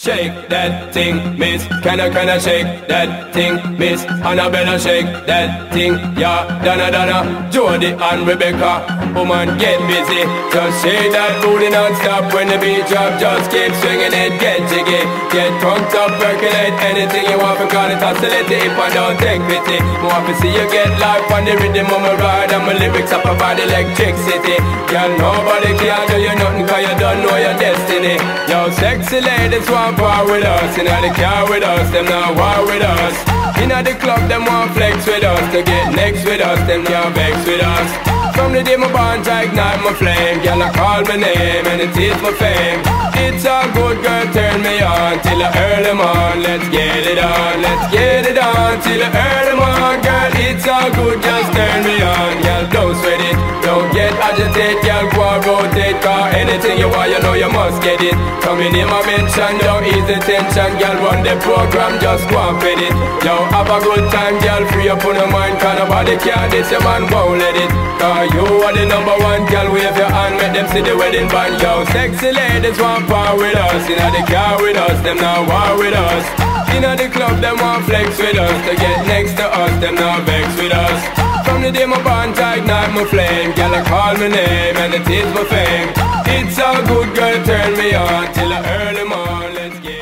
Shake that thing, miss. Can I shake that thing, miss? Annabella, shake that thing, yeah. Donna, Jody and Rebecca. Woman, get busy. Just shake that booty non-stop. When the beat drop, just keep swinging it. Get jiggy, get drunk up, percolate. Anything you want, call it oscillate. If I don't take pity, more to see you get life on the rhythm of my ride. And my lyrics up about electricity. Girl, nobody can do you nothing, cause you don't know your destiny. Yo, sexy ladies want war with us. Inna the car with us, them not war with us. Inna the club, them want flex with us. To get next with us, them can't vex with us. From the day my bond, I ignite my flame. Girl, I call my name and it is my fame. It's a good girl, turn me on till the early morn. Let's get it on, let's get it on till the early morn. Girl, it's a good, just turn me on. Girl, don't sweat it, don't get agitated. Girl, go and rotate, cause anything you want, you know you must get it. Coming in my mention, don't ease the tension. Girl, run the program, just go and fit it. Yo, have a good time, girl, free up on your mind. Cause nobody can this, your man won't let it. Cause you are the number one, girl, wave your hand, make them see the wedding band. Yo, sexy ladies want power with us. Inna the car with us, them not war with us. Inna the club, them want flex with us. To get next to us, them not vex with us. From the day my bond, I ignite my flame. Girl, I call my name and it is my fame. It's a good girl, turn me on till the early morn. Let's get